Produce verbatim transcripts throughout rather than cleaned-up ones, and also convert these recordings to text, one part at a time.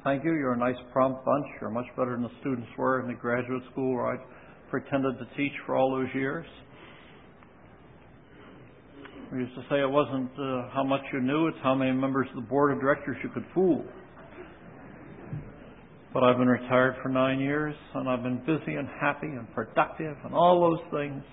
Thank you. You're a nice, prompt bunch. You're much better than the students were in the graduate school where I pretended to teach for all those years. We used to say it wasn't uh, how much you knew, it's how many members of the board of directors you could fool. But I've been retired for nine years, and I've been busy and happy and productive and all those things.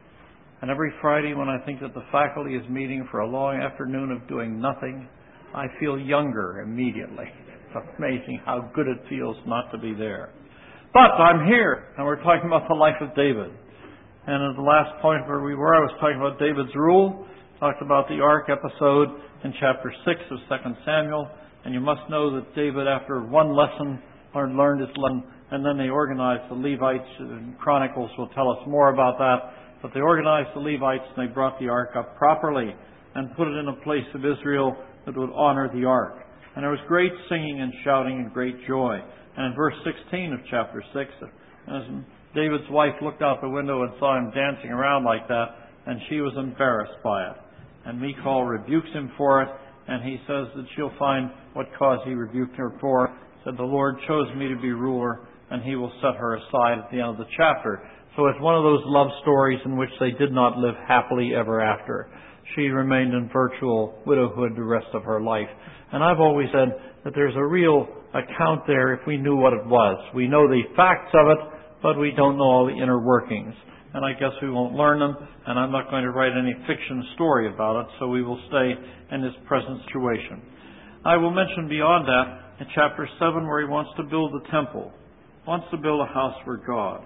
And every Friday when I think that the faculty is meeting for a long afternoon of doing nothing, I feel younger immediately. It's amazing how good it feels not to be there. But I'm here, and we're talking about the life of David. And at the last point where we were, I was talking about David's rule, talked about the ark episode in chapter six of Second Samuel. And you must know that David, after one lesson, learned his lesson, and then they organized the Levites. And Chronicles will tell us more about that. But they organized the Levites, and they brought the ark up properly and put it in a place of Israel that would honor the ark. And there was great singing and shouting and great joy. And in verse sixteen of chapter six, as David's wife looked out the window and saw him dancing around like that, and she was embarrassed by it. And Michal rebukes him for it, and he says that she'll find what cause he rebuked her for. Said, the Lord chose me to be ruler, and he will set her aside at the end of the chapter. So it's one of those love stories in which they did not live happily ever after. She remained in virtual widowhood the rest of her life. And I've always said that there's a real account there if we knew what it was. We know the facts of it, but we don't know all the inner workings. And I guess we won't learn them, and I'm not going to write any fiction story about it, so we will stay in this present situation. I will mention beyond that in chapter seven where he wants to build the temple, wants to build a house for God.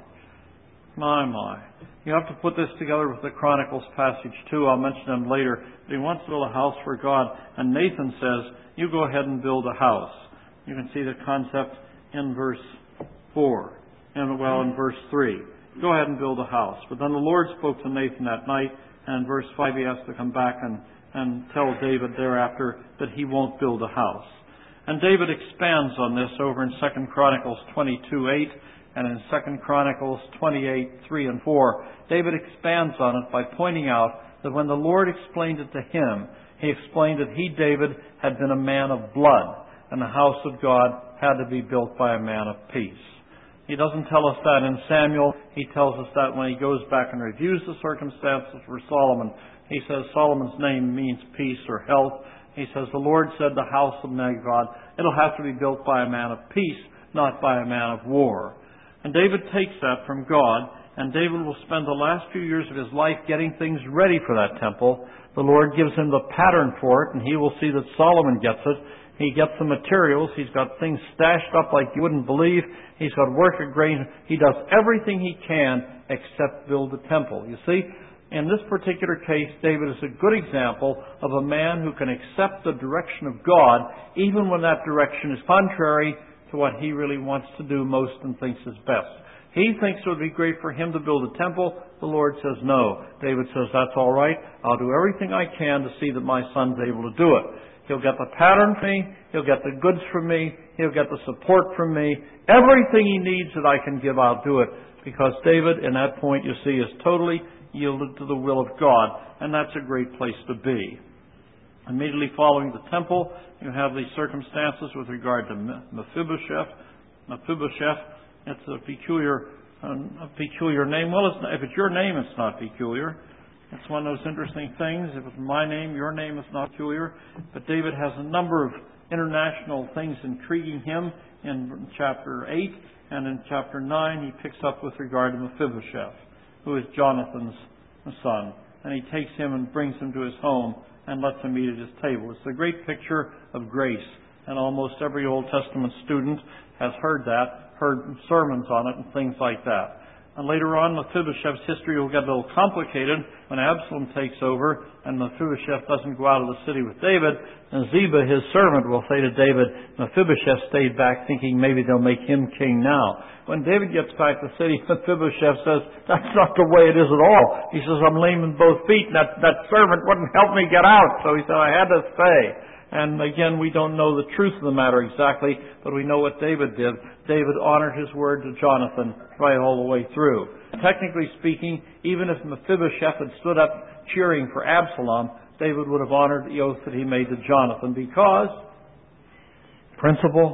My, my. You have to put this together with the Chronicles passage too. I'll mention them later. But he wants to build a house for God. And Nathan says, you go ahead and build a house. You can see the concept in verse four. And well, in verse three. Go ahead and build a house. But then the Lord spoke to Nathan that night. And in verse five he has to come back and, and tell David thereafter that he won't build a house. And David expands on this over in Second Chronicles twenty-two eight. And in Second Chronicles twenty-eight, three and four, David expands on it by pointing out that when the Lord explained it to him, he explained that he, David, had been a man of blood, and the house of God had to be built by a man of peace. He doesn't tell us that in Samuel. He tells us that when he goes back and reviews the circumstances for Solomon. He says Solomon's name means peace or health. He says the Lord said the house of my God, it'll have to be built by a man of peace, not by a man of war. And David takes that from God, and David will spend the last few years of his life getting things ready for that temple. The Lord gives him the pattern for it, and he will see that Solomon gets it. He gets the materials. He's got things stashed up like you wouldn't believe. He's got work arranged. He does everything he can except build the temple. You see, in this particular case, David is a good example of a man who can accept the direction of God, even when that direction is contrary to what he really wants to do most and thinks is best. He thinks it would be great for him to build a temple. The Lord says no. David says, that's all right. I'll do everything I can to see that my son's able to do it. He'll get the pattern from me. He'll get the goods from me. He'll get the support from me. Everything he needs that I can give, I'll do it. Because David, in that point, you see, is totally yielded to the will of God. And that's a great place to be. Immediately following the temple, you have the circumstances with regard to Mephibosheth. Mephibosheth, it's a peculiar, um, a peculiar name. Well, it's not, if it's your name, it's not peculiar. It's one of those interesting things. If it's my name, your name is not peculiar. But David has a number of international things intriguing him in chapter eight. And in chapter nine, he picks up with regard to Mephibosheth, who is Jonathan's son. And he takes him and brings him to his home and lets him eat at his table. It's a great picture of grace. And almost every Old Testament student has heard that, heard sermons on it and things like that. And later on, Mephibosheth's history will get a little complicated when Absalom takes over and Mephibosheth doesn't go out of the city with David. And Ziba, his servant, will say to David, Mephibosheth stayed back thinking maybe they'll make him king now. When David gets back to the city, Mephibosheth says, that's not the way it is at all. He says, I'm lame in both feet, and that, that servant wouldn't help me get out. So he said, I had to stay. And again, we don't know the truth of the matter exactly, but we know what David did. David honored his word to Jonathan right all the way through. Technically speaking, even if Mephibosheth had stood up cheering for Absalom, David would have honored the oath that he made to Jonathan because principle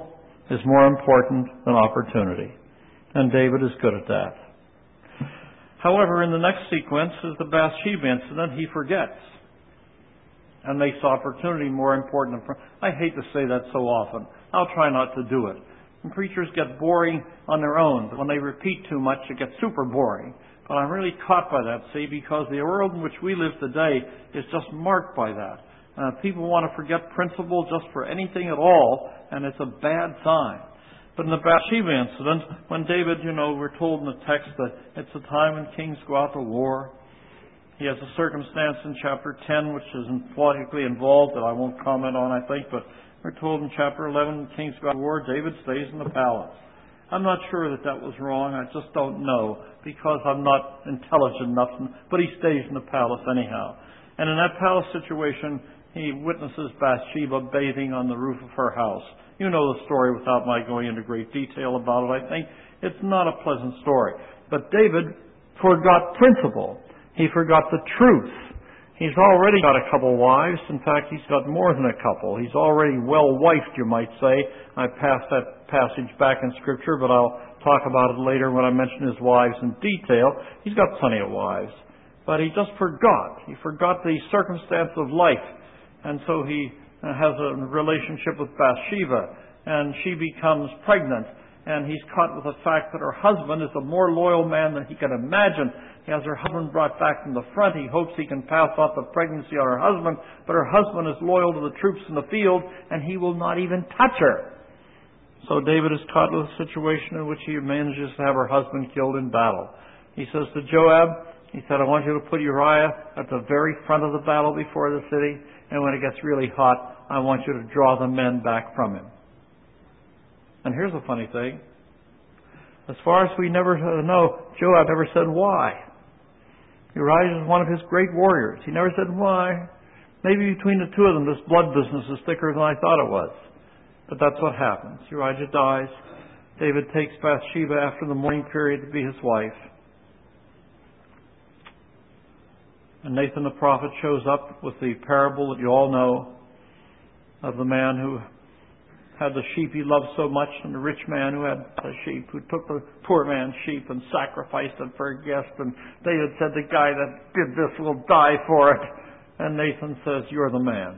is more important than opportunity. And David is good at that. However, in the next sequence is the Bathsheba incident. He forgets and makes opportunity more important than... I hate to say that so often. I'll try not to do it. And preachers get boring on their own. When they repeat too much, it gets super boring. But I'm really caught by that, see, because the world in which we live today is just marked by that. Uh, people want to forget principle just for anything at all, and it's a bad sign. But in the Bathsheba incident, when David, you know, we're told in the text that it's a time when kings go out to war. He has a circumstance in chapter ten which is politically involved that I won't comment on, I think, but we're told in chapter eleven when kings go out to war, David stays in the palace. I'm not sure that that was wrong. I just don't know because I'm not intelligent enough, but he stays in the palace anyhow. And in that palace situation, he witnesses Bathsheba bathing on the roof of her house. You know the story without my going into great detail about it, I think. It's not a pleasant story. But David forgot principle. He forgot the truth. He's already got a couple wives. In fact, he's got more than a couple. He's already well-wifed, you might say. I passed that passage back in Scripture, but I'll talk about it later when I mention his wives in detail. He's got plenty of wives. But he just forgot. He forgot the circumstance of life. And so he has a relationship with Bathsheba, and she becomes pregnant. And he's caught with the fact that her husband is a more loyal man than he can imagine. He has her husband brought back from the front. He hopes he can pass off the pregnancy on her husband, but her husband is loyal to the troops in the field, and he will not even touch her. So David is caught with a situation in which he manages to have her husband killed in battle. He says to Joab, he said, I want you to put Uriah at the very front of the battle before the city, and when it gets really hot, I want you to draw the men back from him. And here's a funny thing. As far as we never know, Joab never said why. Uriah is one of his great warriors. He never said why. Maybe between the two of them, this blood business is thicker than I thought it was. But that's what happens. Uriah dies. David takes Bathsheba after the mourning period to be his wife. And Nathan the prophet shows up with the parable that you all know of the man who had the sheep he loved so much, and the rich man who had the sheep, who took the poor man's sheep and sacrificed it for a guest. And David said, the guy that did this will die for it. And Nathan says, you're the man.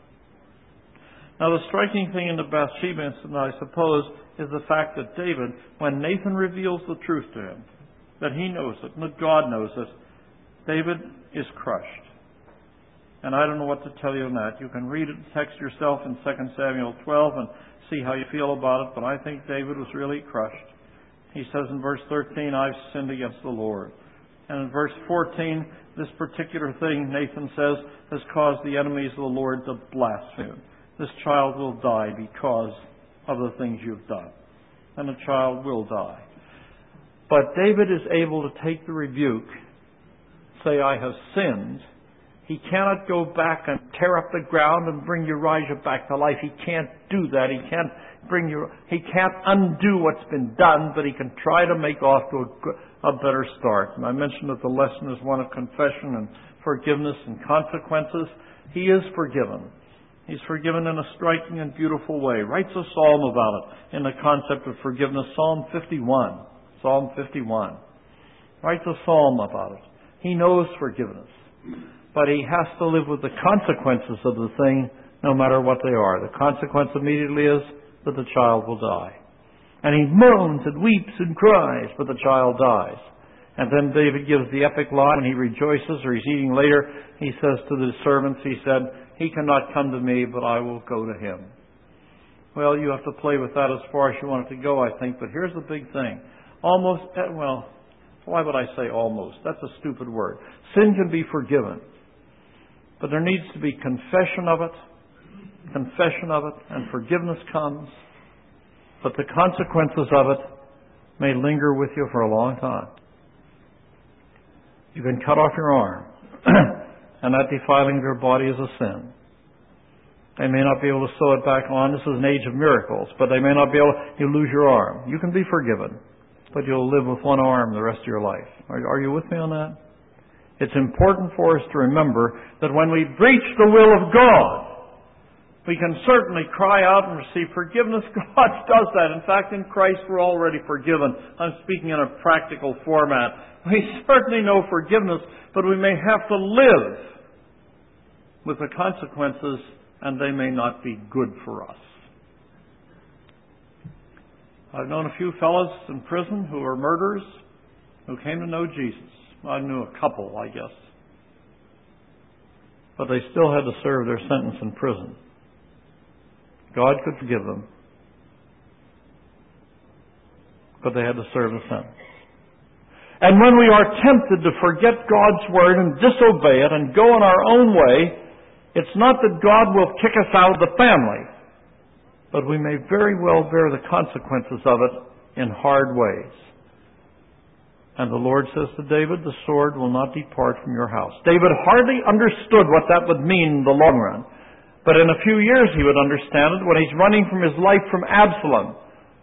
Now the striking thing in the Bathsheba incident, I suppose, is the fact that David, when Nathan reveals the truth to him, that he knows it, and that God knows it, David is crushed. And I don't know what to tell you on that. You can read it, text yourself in Second Samuel twelve and see how you feel about it, but I think David was really crushed. He says in verse thirteen, I've sinned against the Lord. And in verse fourteen, this particular thing, Nathan says, has caused the enemies of the Lord to blaspheme. This child will die because of the things you've done. And the child will die. But David is able to take the rebuke, say, I have sinned. He cannot go back and tear up the ground and bring Uriah back to life. He can't do that. He can't bring Ur- He can't undo what's been done, but he can try to make off to a, a better start. And I mentioned that the lesson is one of confession and forgiveness and consequences. He is forgiven. He's forgiven in a striking and beautiful way. Writes a psalm about it in the concept of forgiveness. Psalm fifty-one. Psalm fifty-one. Writes a psalm about it. He knows forgiveness. But he has to live with the consequences of the thing, no matter what they are. The consequence immediately is that the child will die. And he moans and weeps and cries, but the child dies. And then David gives the epic line when he rejoices, or he's eating later. He says to the servants, he said, he cannot come to me, but I will go to him. Well, you have to play with that as far as you want it to go, I think. But here's the big thing. Almost, well, why would I say almost? That's a stupid word. Sin can be forgiven. But there needs to be confession of it, confession of it, and forgiveness comes. But the consequences of it may linger with you for a long time. You can cut off your arm, and that defiling of your body is a sin. They may not be able to sew it back on. This is an age of miracles, but they may not be able to, you lose your arm. You can be forgiven, but you'll live with one arm the rest of your life. Are, are you with me on that? It's important for us to remember that when we breach the will of God, We can certainly cry out and receive forgiveness. God does that. In fact, in Christ we're already forgiven. I'm speaking in a practical format. We certainly know forgiveness, but we may have to live with the consequences, and they may not be good for us. I've known a few fellows in prison who were murderers who came to know Jesus. I knew a couple, I guess. But they still had to serve their sentence in prison. God could forgive them, but they had to serve the sentence. And when we are tempted to forget God's word and disobey it and go in our own way, it's not that God will kick us out of the family, but we may very well bear the consequences of it in hard ways. And the Lord says to David, the sword will not depart from your house. David hardly understood what that would mean in the long run. But in a few years he would understand it when he's running from his life from Absalom.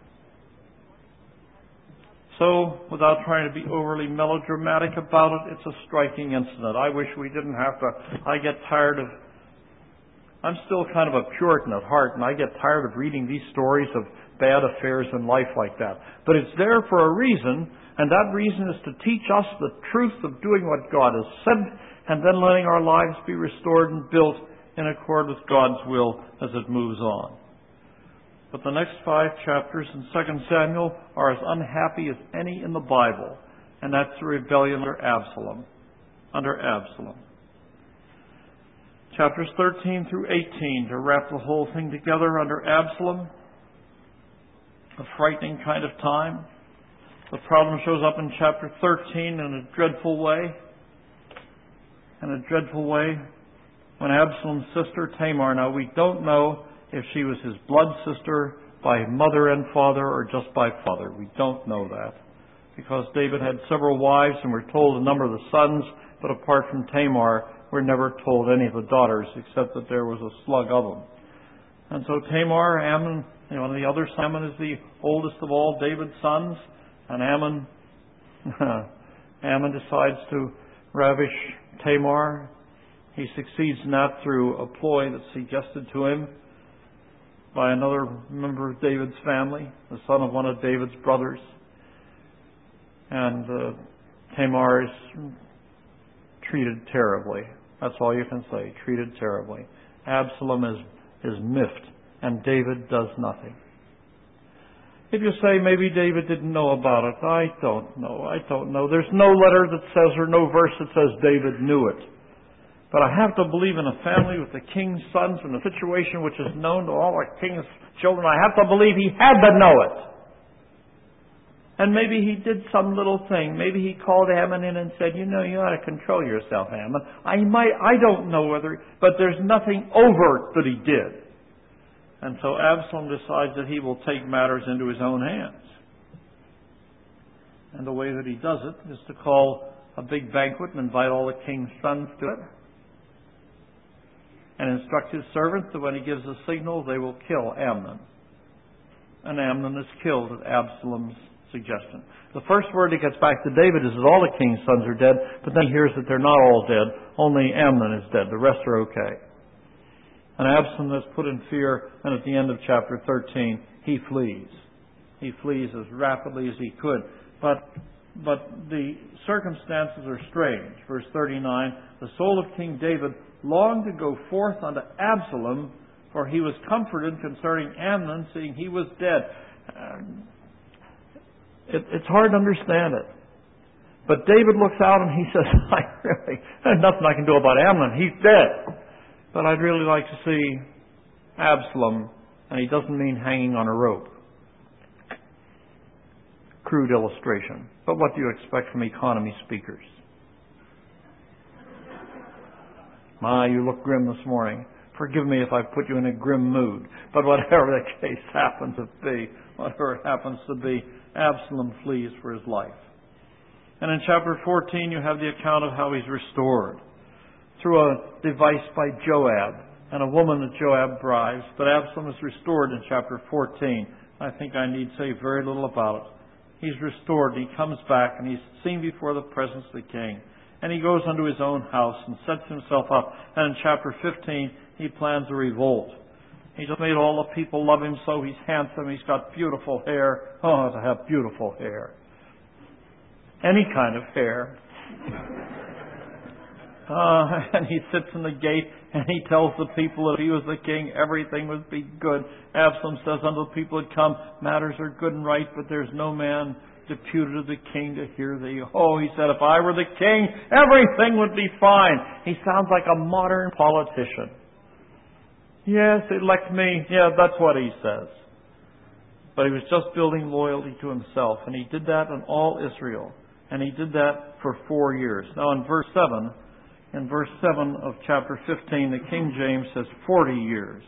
So, without trying to be overly melodramatic about it, it's a striking incident. I wish we didn't have to. I get tired of... I'm still kind of a Puritan at heart, and I get tired of reading these stories of bad affairs in life like that. But it's there for a reason, and that reason is to teach us the truth of doing what God has said, and then letting our lives be restored and built in accord with God's will as it moves on. But the next five chapters in Second Samuel are as unhappy as any in the Bible, and that's the rebellion under Absalom. Under Absalom. Chapters thirteen through eighteen, to wrap the whole thing together, under Absalom, a frightening kind of time. The problem shows up in chapter thirteen in a dreadful way. In a dreadful way. When Absalom's sister Tamar, now we don't know if she was his blood sister by mother and father or just by father. We don't know that. Because David had several wives and we're told a number of the sons, but apart from Tamar, we're never told any of the daughters except that there was a slug of them. And so Tamar, Ammon, you know, and the other Ammon is the oldest of all David's sons, and Ammon, Ammon decides to ravish Tamar. He succeeds in that through a ploy that's suggested to him by another member of David's family, the son of one of David's brothers. And uh, Tamar is treated terribly. That's all you can say, treated terribly. Absalom is, is miffed, and David does nothing. If you say maybe David didn't know about it, I don't know. I don't know. There's no letter that says, or no verse that says David knew it. But I have to believe in a family with the king's sons and a situation which is known to all the king's children. I have to believe he had to know it. And maybe he did some little thing. Maybe he called Ammon in and said, you know, you ought to control yourself, Ammon. I might, I don't know whether, but there's nothing overt that he did. And so Absalom decides that he will take matters into his own hands. And the way that he does it is to call a big banquet and invite all the king's sons to it. And instruct his servants that when he gives a signal, they will kill Amnon. And Amnon is killed at Absalom's suggestion. The first word that gets back to David is that all the king's sons are dead, but then he hears that they're not all dead. Only Amnon is dead. The rest are okay. And Absalom is put in fear, and at the end of chapter thirteen, he flees. He flees as rapidly as he could. But but the circumstances are strange. Verse thirty-nine, the soul of King David longed to go forth unto Absalom, for he was comforted concerning Amnon, seeing he was dead. Um, it, it's hard to understand it. But David looks out and he says, I really, there's nothing I can do about Amnon. He's dead. But I'd really like to see Absalom, and he doesn't mean hanging on a rope. Crude illustration. But what do you expect from economy speakers? My, you look grim this morning. Forgive me if I put you in a grim mood. But whatever the case happens to be, whatever it happens to be, Absalom flees for his life. And in chapter fourteen, you have the account of how he's restored through a device by Joab and a woman that Joab bribes. But Absalom is restored in chapter fourteen. I think I need say very little about it. He's restored. He comes back and he's seen before the presence of the king. And he goes unto his own house and sets himself up. And in chapter fifteen, he plans a revolt. He just made all the people love him so. He's handsome. He's got beautiful hair. Oh, to have beautiful hair. Any kind of hair. Uh, and he sits in the gate and he tells the people that if he was the king, everything would be good. Absalom says unto the people that come, matters are good and right, but there's no man deputed of the king to hear thee. Oh, he said, if I were the king, everything would be fine. He sounds like a modern politician. Yes, elect me. Yeah, that's what he says. But he was just building loyalty to himself, and he did that in all Israel. And he did that for four years. Now in verse seven, in verse seven of chapter fifteen, the King James says forty years.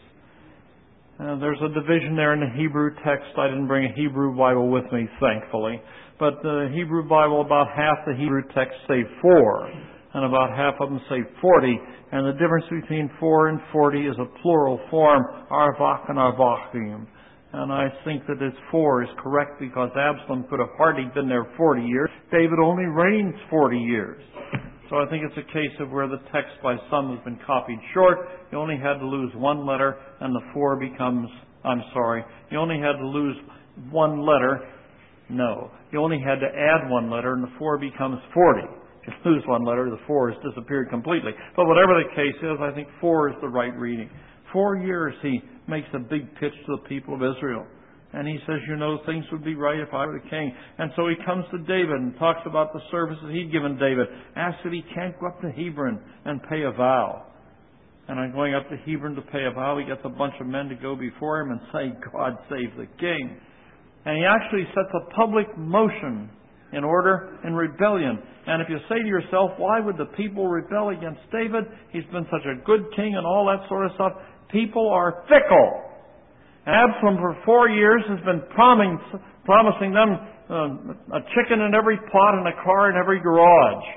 Uh, there's a division there in the Hebrew text. I didn't bring a Hebrew Bible with me, thankfully. But the Hebrew Bible, about half the Hebrew text say four, and about half of them say forty. And the difference between four and forty is a plural form, arvach and arvachim. And I think that this four is correct because Absalom could have hardly been there forty years. David only reigns forty years. So I think it's a case of where the text by some has been copied short. You only had to lose one letter and the four becomes, I'm sorry, you only had to lose one letter. No. You only had to add one letter and the four becomes forty. If you lose one letter, the four has disappeared completely. But whatever the case is, I think four is the right reading. Four years he makes a big pitch to the people of Israel. And he says, you know, things would be right if I were the king. And so he comes to David and talks about the services he'd given David. Asks if he can't go up to Hebron and pay a vow. And on going up to Hebron to pay a vow, he gets a bunch of men to go before him and say, God save the king. And he actually sets a public motion in order in rebellion. And if you say to yourself, why would the people rebel against David? He's been such a good king and all that sort of stuff. People are fickle. Absalom for four years has been promising, promising them uh, a chicken in every pot and a car in every garage.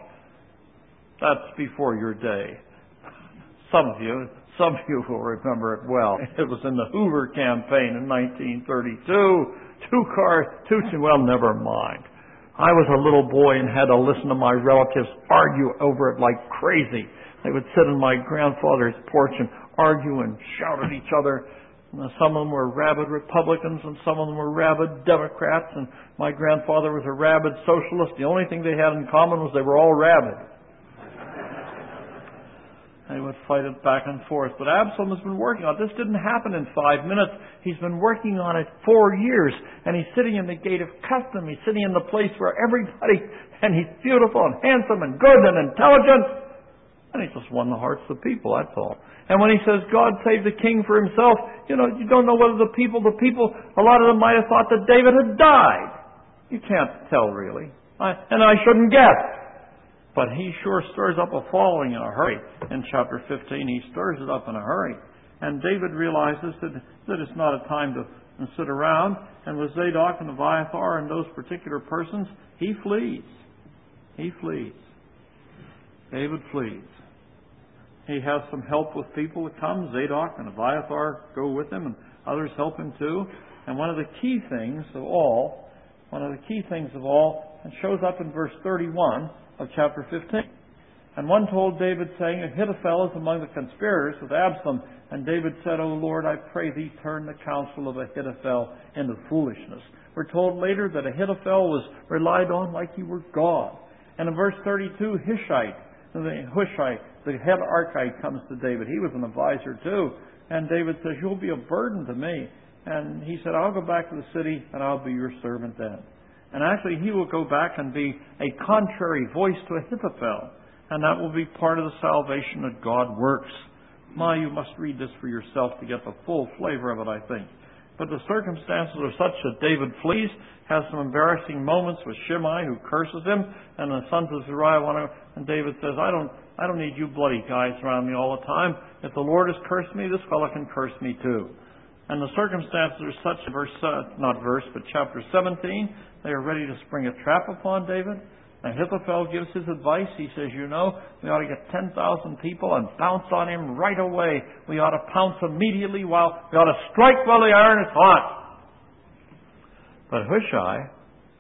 That's before your day. Some of you, some of you will remember it well. It was in the Hoover campaign in nineteen thirty-two. Two cars, two, well, never mind. I was a little boy and had to listen to my relatives argue over it like crazy. They would sit on my grandfather's porch and argue and shout at each other. Some of them were rabid Republicans and some of them were rabid Democrats, and my grandfather was a rabid socialist. The only thing they had in common was they were all rabid. They would fight it back and forth. But Absalom has been working on it. This didn't happen in five minutes. He's been working on it four years. And he's sitting in the gate of custom. He's sitting in the place where everybody, and he's beautiful and handsome and good and intelligent. And he just won the hearts of the people, that's all. And when he says, God save the king for himself, you know, you don't know whether the people, the people, a lot of them might have thought that David had died. You can't tell, really. I, and I shouldn't guess. But he sure stirs up a following in a hurry. In chapter fifteen, he stirs it up in a hurry. And David realizes that, that it's not a time to sit around. And with Zadok and Abiathar and those particular persons, he flees. He flees. David flees. He has some help with people that come. Zadok and Abiathar go with him, and others help him too. And one of the key things of all, one of the key things of all, it shows up in verse thirty-one of chapter fifteen. And one told David, saying, Ahithophel is among the conspirators with Absalom. And David said, O Lord, I pray thee, turn the counsel of Ahithophel into foolishness. We're told later that Ahithophel was relied on like he were God. And in verse thirty-two, Hushai, the Hushai, the head Archite, comes to David. He was an advisor too. And David says, you'll be a burden to me. And he said, I'll go back to the city and I'll be your servant then. And actually he will go back and be a contrary voice to Ahithophel. And that will be part of the salvation that God works. My, you must read this for yourself to get the full flavor of it, I think. But the circumstances are such that David flees, has some embarrassing moments with Shimei, who curses him, and the sons of Zeruiah want to, and David says, I don't, I don't need you bloody guys around me all the time. If the Lord has cursed me, this fellow can curse me too. And the circumstances are such, verse, uh, not verse, but chapter seventeen, they are ready to spring a trap upon David. And Ahithophel gives his advice. He says, you know, we ought to get ten thousand people and bounce on him right away. We ought to pounce immediately while, we ought to strike while the iron is hot. But Hushai,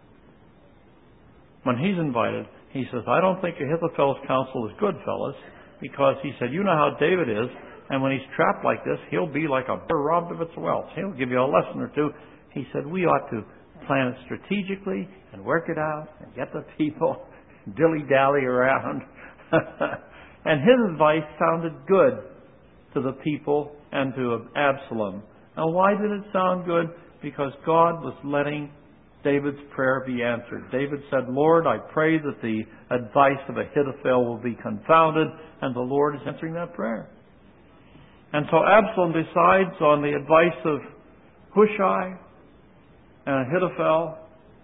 when he's invited, he says, I don't think Ahithophel's counsel is good, fellas, because he said, you know how David is. And when he's trapped like this, he'll be like a bear robbed of its wealth. He'll give you a lesson or two. He said, we ought to plan it strategically and work it out and get the people, dilly-dally around. And his advice sounded good to the people and to Absalom. Now, why did it sound good? Because God was letting David's prayer be answered. David said, Lord, I pray that the advice of Ahithophel will be confounded, and the Lord is answering that prayer. And so Absalom decides on the advice of Hushai and Ahithophel,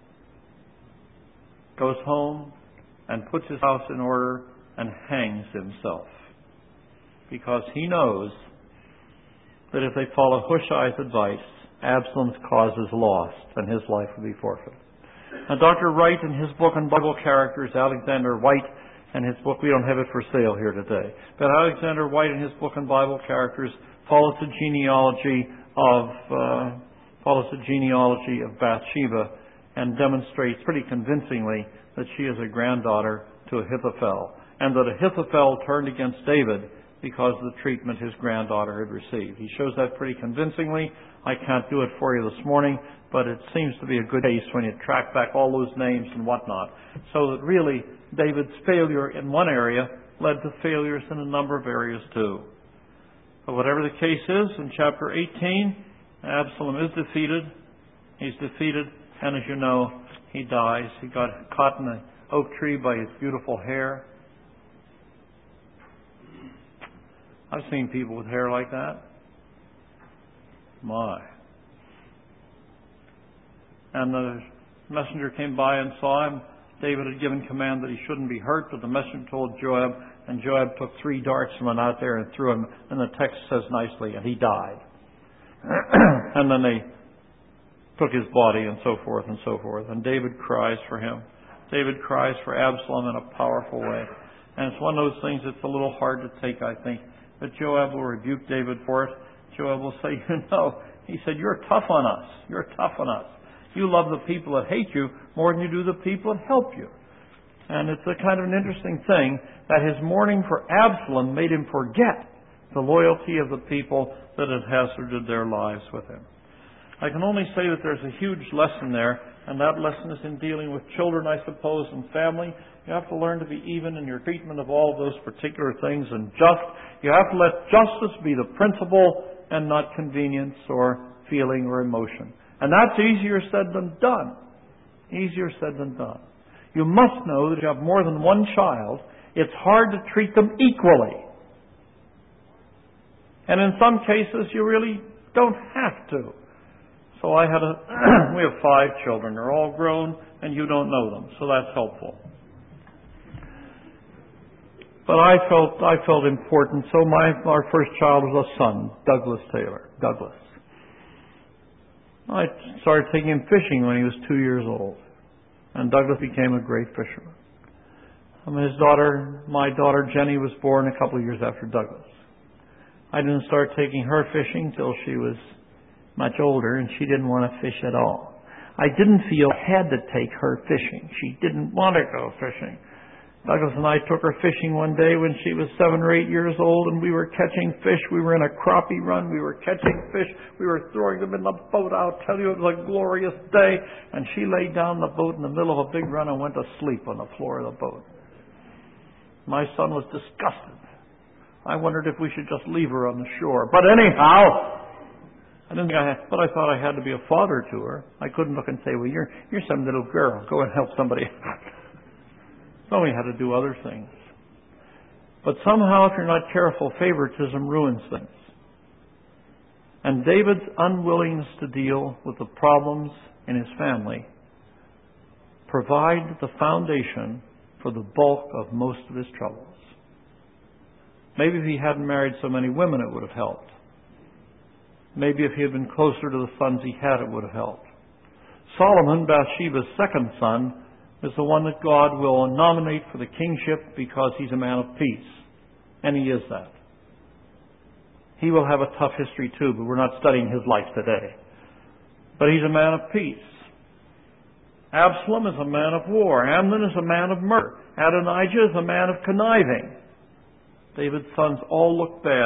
goes home and puts his house in order and hangs himself. Because he knows that if they follow Hushai's advice, Absalom's cause is lost and his life will be forfeited. Now, Doctor Wright, in his book on Bible characters, Alexander White, and his book, we don't have it for sale here today, but Alexander White, in his book on Bible characters, follows the genealogy of uh, follows the genealogy of Bathsheba and demonstrates pretty convincingly that she is a granddaughter to Ahithophel, and that Ahithophel turned against David because of the treatment his granddaughter had received. He shows that pretty convincingly. I can't do it for you this morning, but it seems to be a good case when you track back all those names and whatnot. So that really, David's failure in one area led to failures in a number of areas too. But whatever the case is, in chapter eighteen, Absalom is defeated. He's defeated, and as you know, he dies. He got caught in an oak tree by his beautiful hair. I've seen people with hair like that. My. And the messenger came by and saw him. David had given command that he shouldn't be hurt, but the messenger told Joab, and Joab took three darts and went out there and threw him. And the text says nicely, and he died. And then they took his body and so forth and so forth. And David cries for him. David cries for Absalom in a powerful way. And it's one of those things that's a little hard to take, I think. But Joab will rebuke David for it. Joab will say, you know, he said, you're tough on us. You're tough on us. You love the people that hate you more than you do the people that help you. And it's a kind of an interesting thing that his mourning for Absalom made him forget the loyalty of the people that had hazarded their lives with him. I can only say that there's a huge lesson there, and that lesson is in dealing with children, I suppose, and family. You have to learn to be even in your treatment of all of those particular things and just. You have to let justice be the principle and not convenience or feeling or emotion. And that's easier said than done. Easier said than done. You must know that if you have more than one child, it's hard to treat them equally. And in some cases, you really don't have to. So I had a, we have five children. They're all grown, and you don't know them. So that's helpful. But I felt I felt important. So my our first child was a son, Douglas Taylor. Douglas. I started taking him fishing when he was two years old, and Douglas became a great fisherman. And his daughter, my daughter Jenny, was born a couple of years after Douglas. I didn't start taking her fishing till she was much older, and she didn't want to fish at all. I didn't feel I had to take her fishing. She didn't want to go fishing. Douglas and I took her fishing one day when she was seven or eight years old, and we were catching fish. We were in a crappie run. We were catching fish. We were throwing them in the boat. I'll tell you, it was a glorious day. And she laid down the boat in the middle of a big run and went to sleep on the floor of the boat. My son was disgusted. I wondered if we should just leave her on the shore. But anyhow, I didn't think I had, but I thought I had to be a father to her. I couldn't look and say, well, you're, you're some little girl. Go and help somebody. So we had to do other things. But somehow, if you're not careful, favoritism ruins things. And David's unwillingness to deal with the problems in his family provide the foundation for the bulk of most of his troubles. Maybe if he hadn't married so many women, it would have helped. Maybe if he had been closer to the sons he had, it would have helped. Solomon, Bathsheba's second son, is the one that God will nominate for the kingship because he's a man of peace. And he is that. He will have a tough history too, but we're not studying his life today. But he's a man of peace. Absalom is a man of war. Amnon is a man of murder. Adonijah is a man of conniving. David's sons all look bad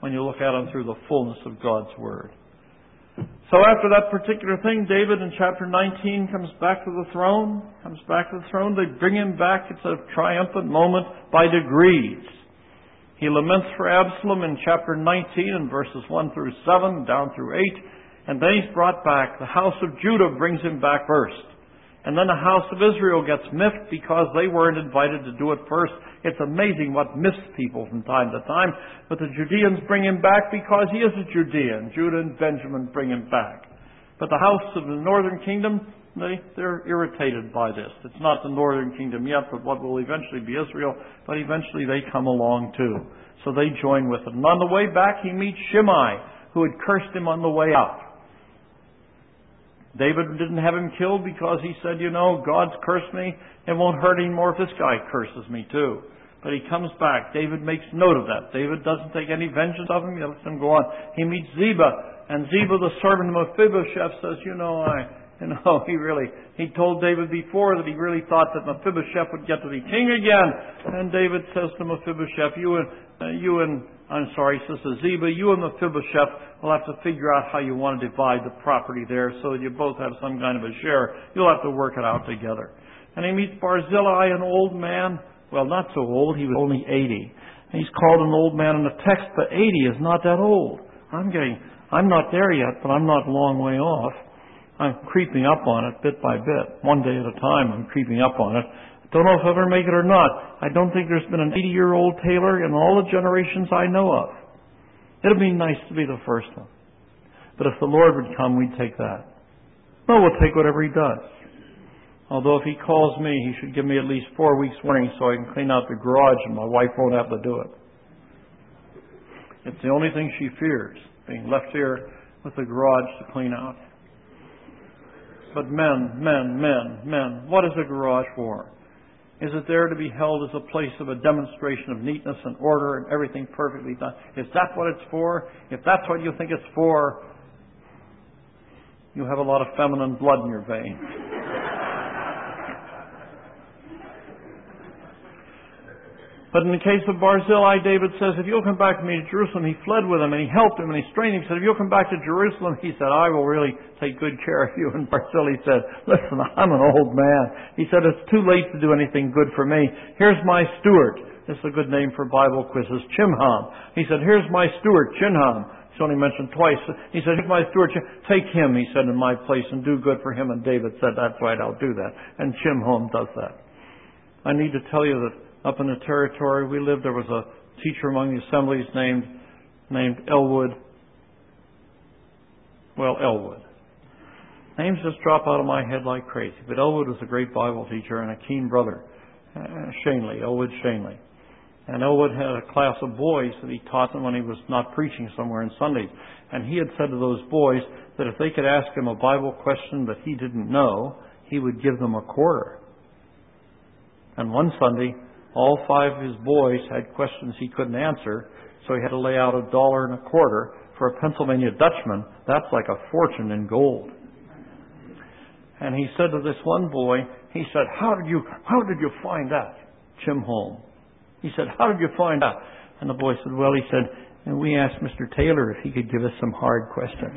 when you look at them through the fullness of God's Word. So after that particular thing, David in chapter nineteen comes back to the throne, comes back to the throne. They bring him back. It's a triumphant moment by degrees. He laments for Absalom in chapter nineteen and verses one through seven, down through eight. And then he's brought back. The house of Judah brings him back first. And then the house of Israel gets miffed because they weren't invited to do it first. It's amazing what miffs people from time to time. But the Judeans bring him back because he is a Judean. Judah and Benjamin bring him back. But the house of the northern kingdom, they, they're irritated by this. It's not the northern kingdom yet, but what will eventually be Israel. But eventually they come along too. So they join with it. And on the way back he meets Shimei, who had cursed him on the way out. David didn't have him killed because he said, you know, God's cursed me. It won't hurt anymore if this guy curses me too. But he comes back. David makes note of that. David doesn't take any vengeance of him. He lets him go on. He meets Ziba. And Ziba, the servant of Mephibosheth, says, you know, I, you know, he really, he told David before that he really thought that Mephibosheth would get to be king again. And David says to Mephibosheth, you and, uh, you and, I'm sorry, he says to Ziba, you and Mephibosheth will have to figure out how you want to divide the property there so that you both have some kind of a share. You'll have to work it out together. And he meets Barzillai, an old man. Well, not so old. He was only eighty. And he's called an old man in the text, but eighty is not that old. I'm getting, I'm not there yet, but I'm not a long way off. I'm creeping up on it bit by bit. One day at a time, I'm creeping up on it. Don't know if I'll ever make it or not. I don't think there's been an eighty-year-old tailor in all the generations I know of. It'd be nice to be the first one. But if the Lord would come, we'd take that. No, we'll take whatever He does. Although if He calls me, He should give me at least four weeks' warning so I can clean out the garage and my wife won't have to do it. It's the only thing she fears, being left here with the garage to clean out. But men, men, men, men, what is a garage for? Is it there to be held as a place of a demonstration of neatness and order and everything perfectly done? Is that what it's for? If that's what you think it's for, you have a lot of feminine blood in your veins. But in the case of Barzillai, David says, if you'll come back to me to Jerusalem, he fled with him and he helped him and he strengthened him. He said, if you'll come back to Jerusalem, he said, I will really take good care of you. And Barzillai said, listen, I'm an old man. He said, it's too late to do anything good for me. Here's my steward. This is a good name for Bible quizzes, Chimham. He said, here's my steward, Chinham. It's only mentioned twice. He said, here's my steward, take him, he said, in my place and do good for him. And David said, that's right, I'll do that. And Chimham does that. I need to tell you that up in the territory we lived, there was a teacher among the assemblies named named Elwood. Well, Elwood. Names just drop out of my head like crazy. But Elwood was a great Bible teacher and a keen brother. Uh, Shanley, Elwood Shanley. And Elwood had a class of boys that he taught them when he was not preaching somewhere in Sundays. And he had said to those boys that if they could ask him a Bible question that he didn't know, he would give them a quarter. And one Sunday, all five of his boys had questions he couldn't answer, so he had to lay out a dollar and a quarter. For a Pennsylvania Dutchman, that's like a fortune in gold. And he said to this one boy, he said, how did you how did you find that, Chimham? He said, how did you find that? And the boy said, well, he said, and we asked Mister Taylor if he could give us some hard questions.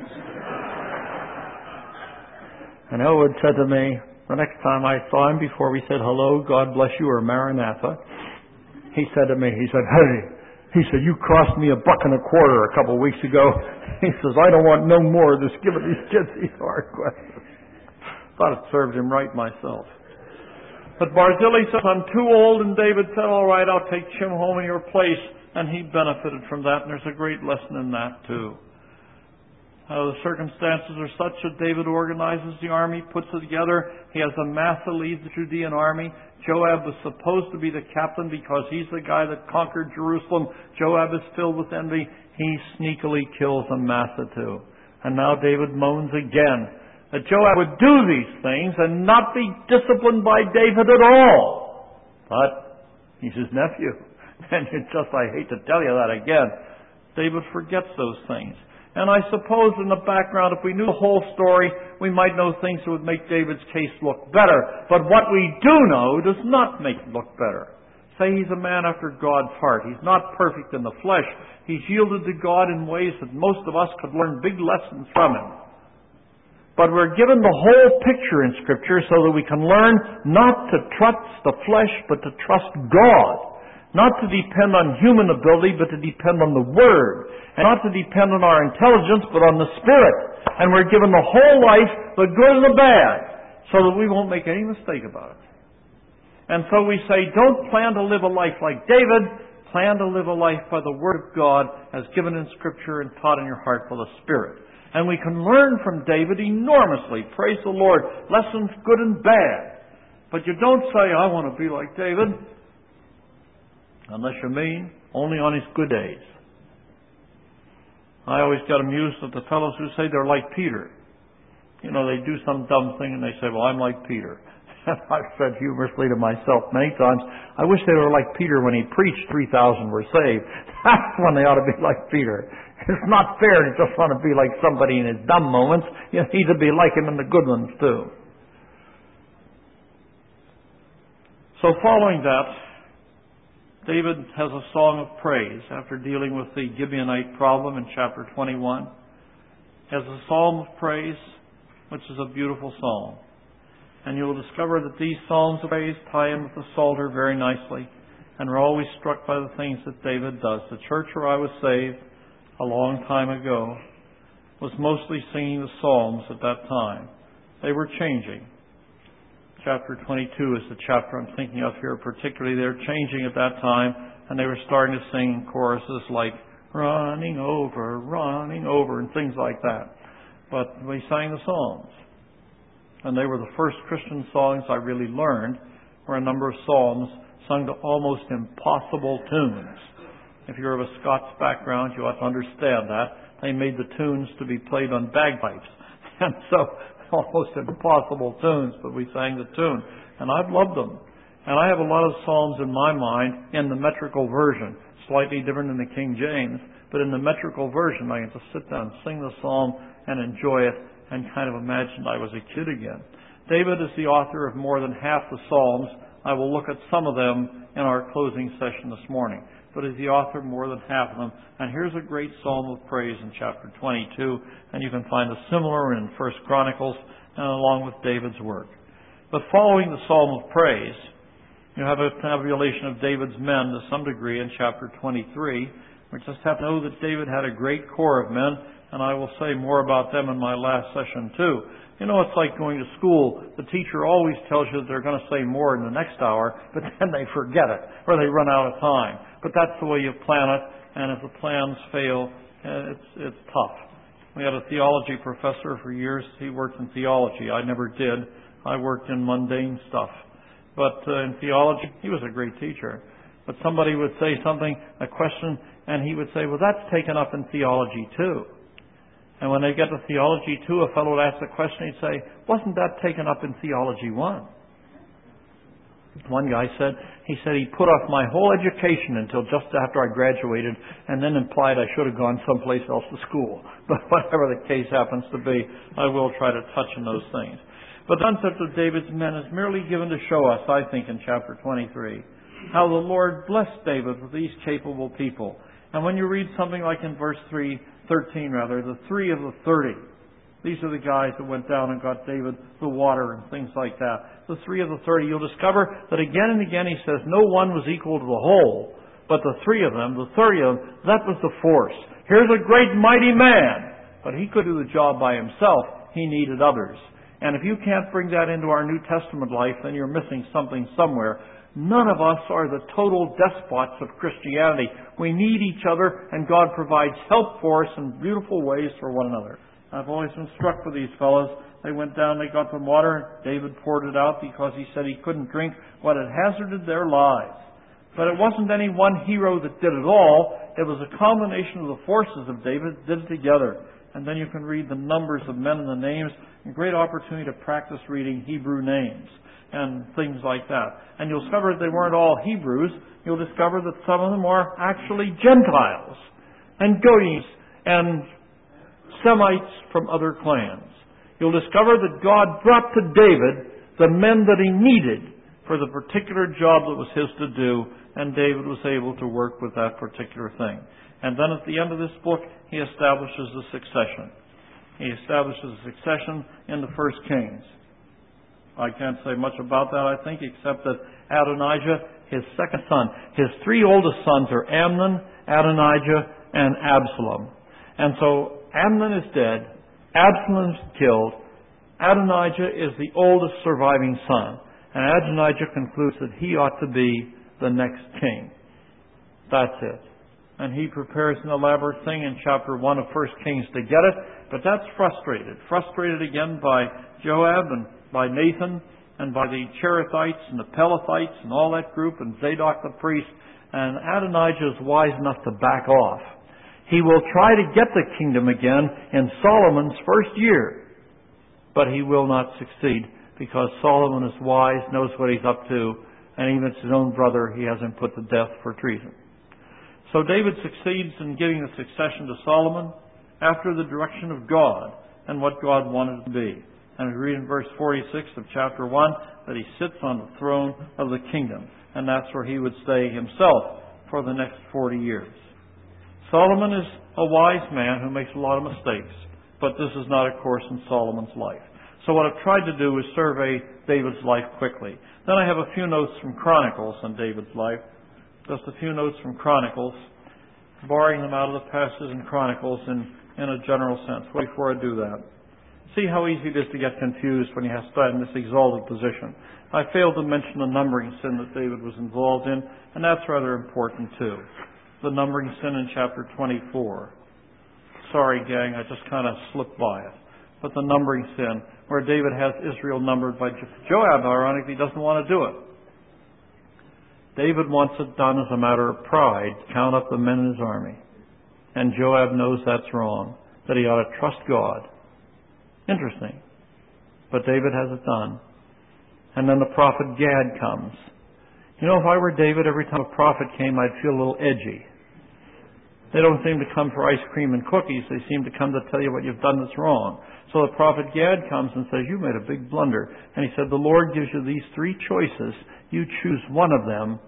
And Elwood said to me, the next time I saw him, before we said hello, God bless you, or Maranatha, he said to me, he said, hey, he said, you cost me a buck and a quarter a couple of weeks ago. He says, I don't want no more of this, giving these kids these hard questions. Thought it served him right myself. But Barzillai said, I'm too old, and David said, all right, I'll take Chimham in your place. And he benefited from that, and there's a great lesson in that too. Uh, the circumstances are such that David organizes the army, puts it together. He has Amasa lead the Judean army. Joab was supposed to be the captain because he's the guy that conquered Jerusalem. Joab is filled with envy. He sneakily kills Amasa too. And now David moans again that Joab would do these things and not be disciplined by David at all. But he's his nephew. And it's just, I hate to tell you that again. David forgets those things. And I suppose in the background, if we knew the whole story, we might know things that would make David's case look better. But what we do know does not make it look better. say he's a man after God's heart. He's not perfect in the flesh. He's yielded to God in ways that most of us could learn big lessons from him. But we're given the whole picture in Scripture so that we can learn not to trust the flesh, but to trust God. Not to depend on human ability, but to depend on the Word. And not to depend on our intelligence, but on the Spirit. And we're given the whole life, the good and the bad, so that we won't make any mistake about it. And so we say, don't plan to live a life like David. Plan to live a life by the Word of God as given in Scripture and taught in your heart by the Spirit. And we can learn from David enormously. Praise the Lord. Lessons good and bad. But you don't say, I want to be like David. Unless you mean only on his good days. I always get amused at the fellows who say they're like Peter. You know, they do some dumb thing and they say, well, I'm like Peter. And I've said humorously to myself many times, I wish they were like Peter when he preached three thousand were saved. That's when they ought to be like Peter. It's not fair to just want to be like somebody in his dumb moments. You need to be like him in the good ones too. So following that, David has a song of praise after dealing with the Gibeonite problem in chapter twenty-one. He has a psalm of praise, which is a beautiful psalm. And you will discover that these psalms of praise tie in with the Psalter very nicely. And we're always struck by the things that David does. The church where I was saved a long time ago was mostly singing the Psalms at that time. They were changing. Chapter twenty-two is the chapter I'm thinking of here particularly. They were changing at that time, and they were starting to sing choruses like running over, running over, and things like that. But we sang the Psalms. And they were the first Christian songs I really learned, were a number of psalms sung to almost impossible tunes. If you're of a Scots background, you ought to understand that. They made the tunes to be played on bagpipes. And so, almost impossible tunes, but we sang the tune. And I've loved them. And I have a lot of psalms in my mind in the metrical version, slightly different than the King James, but in the metrical version I can just sit down and sing the psalm and enjoy it and kind of imagine I was a kid again. David is the author of more than half the Psalms. I will look at some of them in our closing session this morning. But he's the author of more than half of them. And here's a great psalm of praise in chapter twenty-two. And you can find a similar in First Chronicles and along with David's work. But following the psalm of praise, you have a tabulation of David's men to some degree in chapter twenty-three. We just have to know that David had a great corps of men, and I will say more about them in my last session too. You know, it's like going to school. The teacher always tells you that they're going to say more in the next hour, but then they forget it, or they run out of time. But that's the way you plan it, and if the plans fail, it's, it's tough. We had a theology professor for years. He worked in theology. I never did. I worked in mundane stuff. But uh, in theology, he was a great teacher. But somebody would say something, a question, and he would say, well, that's taken up in theology too. And when they get to theology two, a fellow would ask the question, he'd say, wasn't that taken up in theology one? One guy said, he said he put off my whole education until just after I graduated and then implied I should have gone someplace else to school. But whatever the case happens to be, I will try to touch on those things. But the concept of David's men is merely given to show us, I think, in chapter twenty-three, how the Lord blessed David with these capable people. And when you read something like in verse three, thirteen rather, the three of the thirty, these are the guys that went down and got David the water and things like that. The three of the thirty, you'll discover that again and again he says no one was equal to the whole, but the three of them, the thirty of them, that was the force. Here's a great mighty man, but he could do the job by himself. He needed others. And if you can't bring that into our New Testament life, then you're missing something somewhere. None of us are the total despots of Christianity. We need each other, and God provides help for us in beautiful ways for one another. I've always been struck with these fellows. They went down, they got some water. David poured it out because he said he couldn't drink what had hazarded their lives. But it wasn't any one hero that did it all. It was a combination of the forces of David that did it together. And then you can read the numbers of men and the names. A great opportunity to practice reading Hebrew names and things like that. And you'll discover that they weren't all Hebrews. You'll discover that some of them are actually Gentiles and Goyim and Semites from other clans. You'll discover that God brought to David the men that he needed for the particular job that was his to do, and David was able to work with that particular thing. And then at the end of this book, he establishes the succession. He establishes a succession in the First Kings. I can't say much about that, I think, except that Adonijah, his second son, his three oldest sons are Amnon, Adonijah, and Absalom. And so Amnon is dead, Absalom is killed, Adonijah is the oldest surviving son, and Adonijah concludes that he ought to be the next king. That's it. And he prepares an elaborate thing in chapter one of First Kings to get it, but that's frustrated. Frustrated again by Joab and by Nathan and by the Cherethites and the Pelethites and all that group and Zadok the priest. And Adonijah is wise enough to back off. He will try to get the kingdom again in Solomon's first year, but he will not succeed because Solomon is wise, knows what he's up to, and even his own brother he hasn't put to death for treason. So David succeeds in giving the succession to Solomon after the direction of God and what God wanted it to be. And we read in verse forty-six of chapter one that he sits on the throne of the kingdom, and that's where he would stay himself for the next forty years. Solomon is a wise man who makes a lot of mistakes, but this is not a course in Solomon's life. So what I've tried to do is survey David's life quickly. Then I have a few notes from Chronicles on David's life. Just a few notes from Chronicles, borrowing them out of the passages in Chronicles in, in a general sense. Wait before I do that. See how easy it is to get confused when you have to in this exalted position. I failed to mention the numbering sin that David was involved in, and that's rather important too. The numbering sin in chapter twenty-four. Sorry, gang, I just kind of slipped by it. But the numbering sin, where David has Israel numbered by Joab, ironically, doesn't want to do it. David wants it done as a matter of pride, count up the men in his army. And Joab knows that's wrong, that he ought to trust God. Interesting. But David has it done. And then the prophet Gad comes. You know, if I were David, every time a prophet came, I'd feel a little edgy. They don't seem to come for ice cream and cookies. They seem to come to tell you what you've done that's wrong. So the prophet Gad comes and says, you made a big blunder. And he said, the Lord gives you these three choices. You choose one of them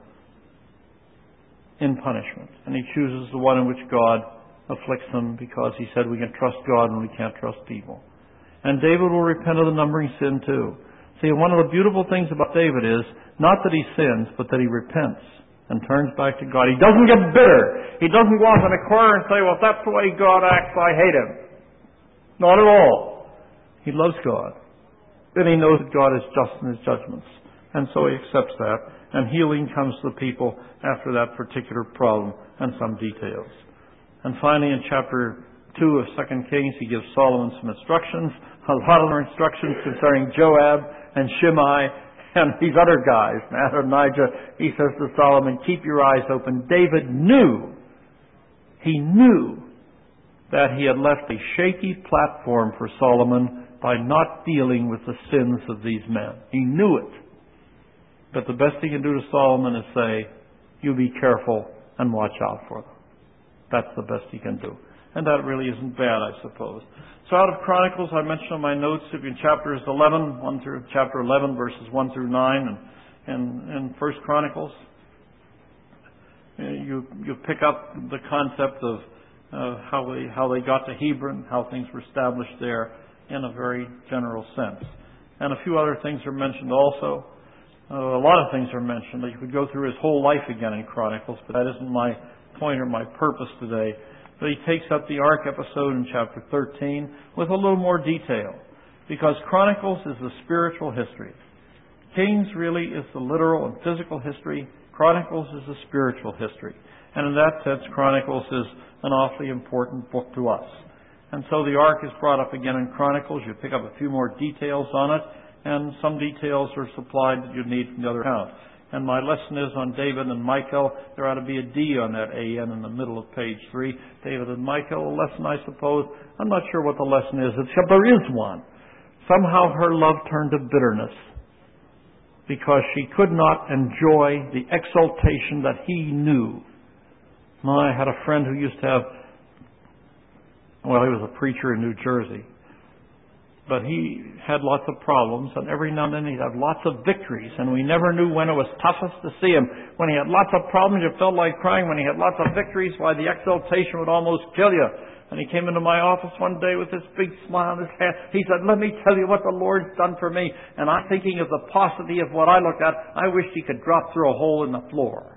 in punishment. And he chooses the one in which God afflicts them because he said we can trust God and we can't trust people. And David will repent of the numbering sin too. See, one of the beautiful things about David is not that he sins, but that he repents and turns back to God. He doesn't get bitter. He doesn't go off in a corner and say, well, if that's the way God acts, I hate him. Not at all. He loves God. And he knows that God is just in his judgments. And so he accepts that. And healing comes to the people after that particular problem and some details. And finally, in chapter two of Second Kings, he gives Solomon some instructions, a lot of instructions concerning Joab and Shimei and these other guys. Adonijah, he says to Solomon, keep your eyes open. David knew, he knew that he had left a shaky platform for Solomon by not dealing with the sins of these men. He knew it. But the best he can do to Solomon is say, you be careful and watch out for them. That's the best he can do. And that really isn't bad, I suppose. So out of Chronicles, I mentioned in my notes, if in chapters eleven, one through chapter eleven, verses one through nine, and and, and First Chronicles, you you pick up the concept of uh, how they how they got to Hebron, how things were established there in a very general sense. And a few other things are mentioned also. Uh, a lot of things are mentioned. You could go through his whole life again in Chronicles, but that isn't my point or my purpose today. But he takes up the Ark episode in chapter thirteen with a little more detail, because Chronicles is the spiritual history. Kings really is the literal and physical history. Chronicles is the spiritual history. And in that sense, Chronicles is an awfully important book to us. And so the Ark is brought up again in Chronicles. You pick up a few more details on it, and some details are supplied that you need from the other account. And my lesson is on David and Michal. There ought to be a D on that A N in the middle of page three. David and Michal, a lesson, I suppose. I'm not sure what the lesson is, except there is one. Somehow her love turned to bitterness because she could not enjoy the exaltation that he knew. I had a friend who used to have, well, he was a preacher in New Jersey. But he had lots of problems, and every now and then he'd have lots of victories, and we never knew when it was toughest to see him. When he had lots of problems, you felt like crying. When he had lots of victories, why, the exaltation would almost kill you. And he came into my office one day with this big smile on his face. He said, "Let me tell you what the Lord's done for me." And I'm thinking of the paucity of what I looked at. I wished he could drop through a hole in the floor.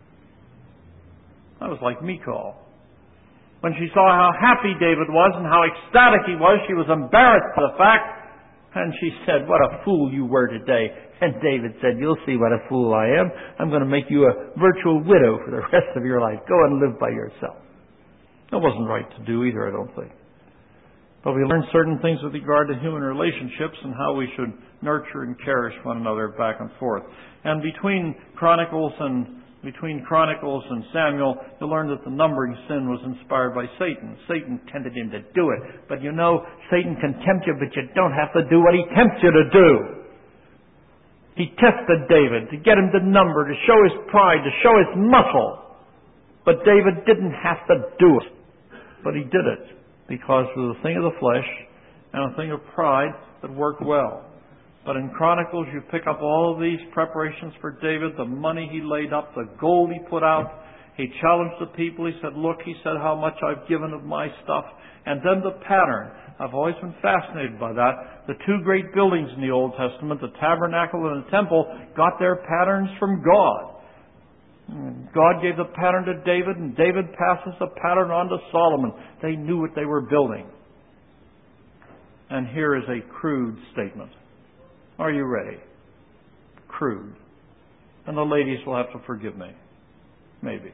That was like Michal. When she saw how happy David was and how ecstatic he was, she was embarrassed by the fact. And she said, "What a fool you were today." And David said, "You'll see what a fool I am. I'm going to make you a virtual widow for the rest of your life. Go and live by yourself." That wasn't right to do either, I don't think. But we learn certain things with regard to human relationships and how we should nurture and cherish one another back and forth. And between Chronicles and between Chronicles and Samuel, you learn that the numbering sin was inspired by Satan. Satan tempted him to do it. But you know, Satan can tempt you, but you don't have to do what he tempts you to do. He tested David to get him to number, to show his pride, to show his muscle. But David didn't have to do it. But he did it because it was a thing of the flesh and a thing of pride that worked well. But in Chronicles, you pick up all of these preparations for David, the money he laid up, the gold he put out. He challenged the people. He said, "Look," he said, "how much I've given of my stuff." And then the pattern. I've always been fascinated by that. The two great buildings in the Old Testament, the tabernacle and the temple, got their patterns from God. God gave the pattern to David, and David passes the pattern on to Solomon. They knew what they were building. And here is a crude statement. Are you ready? Crude. And the ladies will have to forgive me. Maybe.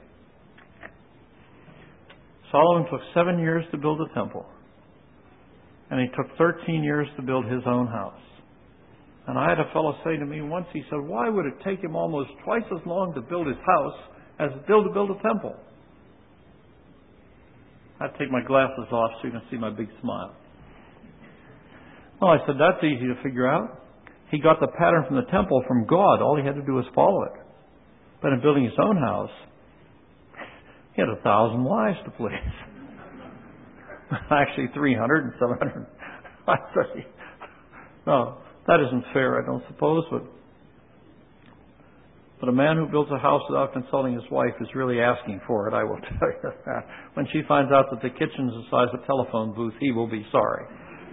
Solomon took seven years to build a temple. And he took thirteen years to build his own house. And I had a fellow say to me once, he said, "Why would it take him almost twice as long to build his house as it did to build a temple?" I had to take my glasses off so you can see my big smile. Well, I said, that's easy to figure out. He got the pattern from the temple from God. All he had to do was follow it. But in building his own house, he had a thousand wives to please. Actually, three hundred and seven hundred. I said, no. That isn't fair, I don't suppose, but but a man who builds a house without consulting his wife is really asking for it, I will tell you that. When she finds out that the kitchen is the size of a telephone booth, he will be sorry.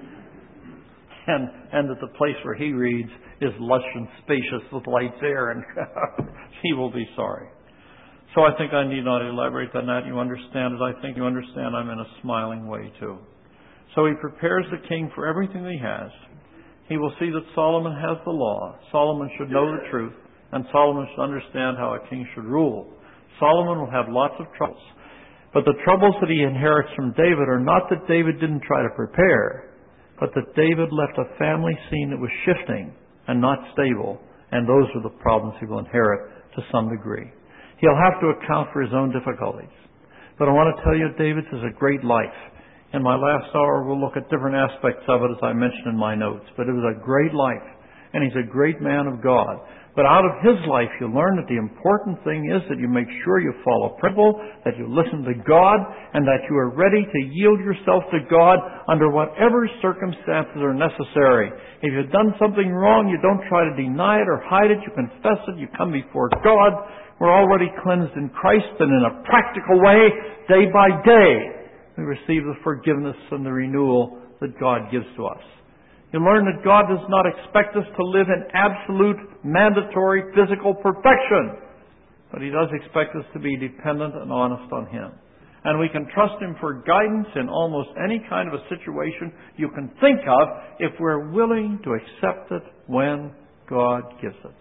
And and that the place where he reads is lush and spacious with lights there, and he will be sorry. So I think I need not elaborate on that. You understand it. I think you understand I'm in a smiling way too. So he prepares the king for everything he has. He will see that Solomon has the law. Solomon should know the truth, and Solomon should understand how a king should rule. Solomon will have lots of troubles. But the troubles that he inherits from David are not that David didn't try to prepare, but that David left a family scene that was shifting and not stable, and those are the problems he will inherit to some degree. He'll have to account for his own difficulties. But I want to tell you, David's is a great life. In my last hour, we'll look at different aspects of it, as I mentioned in my notes. But it was a great life, and he's a great man of God. But out of his life, you learn that the important thing is that you make sure you follow principle, that you listen to God, and that you are ready to yield yourself to God under whatever circumstances are necessary. If you've done something wrong, you don't try to deny it or hide it. You confess it. You come before God. We're already cleansed in Christ, and in a practical way, day by day, we receive the forgiveness and the renewal that God gives to us. You learn that God does not expect us to live in absolute, mandatory physical perfection, but He does expect us to be dependent and honest on Him. And we can trust Him for guidance in almost any kind of a situation you can think of if we're willing to accept it when God gives it.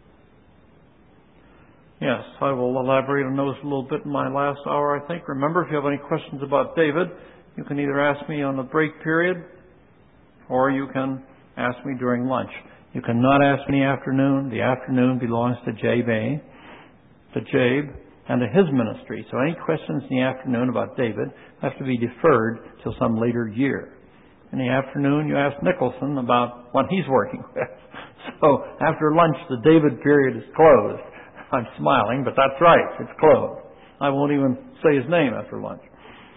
Yes, I will elaborate on those a little bit in my last hour, I think. Remember, if you have any questions about David, you can either ask me on the break period, or you can ask me during lunch. You cannot ask me in the afternoon. The afternoon belongs to Jabe, to Jabe, and to his ministry. So any questions in the afternoon about David have to be deferred till some later year. In the afternoon, you ask Nicholson about what he's working with. So after lunch, the David period is closed. I'm smiling, but that's right. It's closed. I won't even say his name after lunch.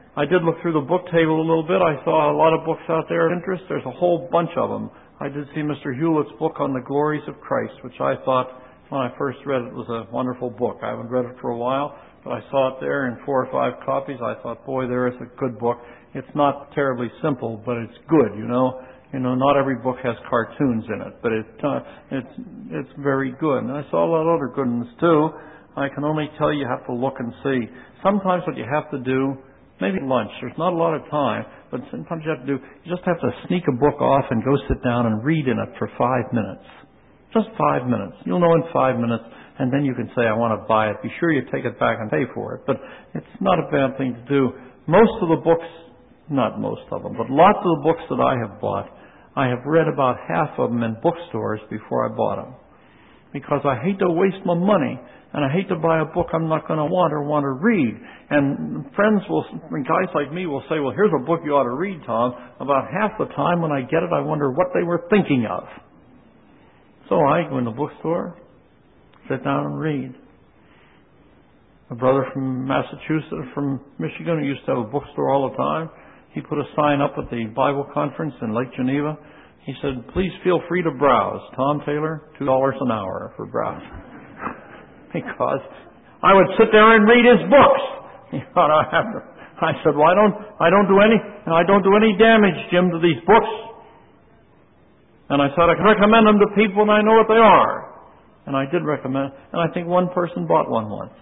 I did look through the book table a little bit. I saw a lot of books out there of interest. There's a whole bunch of them. I did see Mister Hewlett's book on the glories of Christ, which I thought, when I first read it, was a wonderful book. I haven't read it for a while, but I saw it there in four or five copies. I thought, boy, there is a good book. It's not terribly simple, but it's good, you know. You know, not every book has cartoons in it, but it, uh, it's it's very good. And I saw a lot of other good ones, too. I can only tell you, you have to look and see. Sometimes what you have to do, maybe lunch, there's not a lot of time, but sometimes you have to do, you just have to sneak a book off and go sit down and read in it for five minutes. Just five minutes. You'll know in five minutes, and then you can say, I want to buy it. Be sure you take it back and pay for it. But it's not a bad thing to do. Most of the books, not most of them, but lots of the books that I have bought, I have read about half of them in bookstores before I bought them. Because I hate to waste my money, and I hate to buy a book I'm not going to want or want to read. And friends will, guys like me will say, well, here's a book you ought to read, Tom. About half the time when I get it, I wonder what they were thinking of. So I go in the bookstore, sit down and read. A brother from Massachusetts, from Michigan, who used to have a bookstore all the time, he put a sign up at the Bible conference in Lake Geneva. He said, please feel free to browse. Tom Taylor, two dollars an hour for browse. Because I would sit there and read his books. He thought I have to. I said, well, I don't, I don't do any, I don't do any damage, Jim, to these books. And I said, I can recommend them to people and I know what they are. And I did recommend, and I think one person bought one once.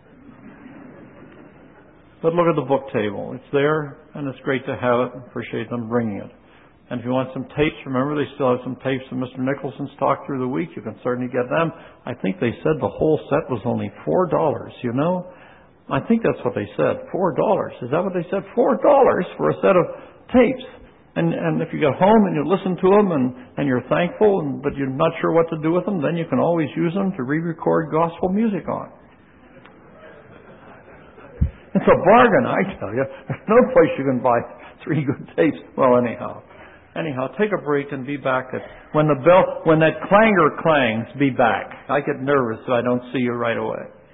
But look at the book table. It's there, and it's great to have it. Appreciate them bringing it. And if you want some tapes, remember they still have some tapes of Mister Nicholson's talk through the week. You can certainly get them. I think they said the whole set was only four dollars, you know? I think that's what they said, four dollars. Is that what they said? four dollars for a set of tapes. And and if you get home and you listen to them and, and you're thankful, and, but you're not sure what to do with them, then you can always use them to re-record gospel music on. It's a bargain, I tell you. There's no place you can buy three good tapes. Well, anyhow. Anyhow, take a break and be back at, when the bell, when that clangor clangs, be back. I get nervous if I don't see you right away.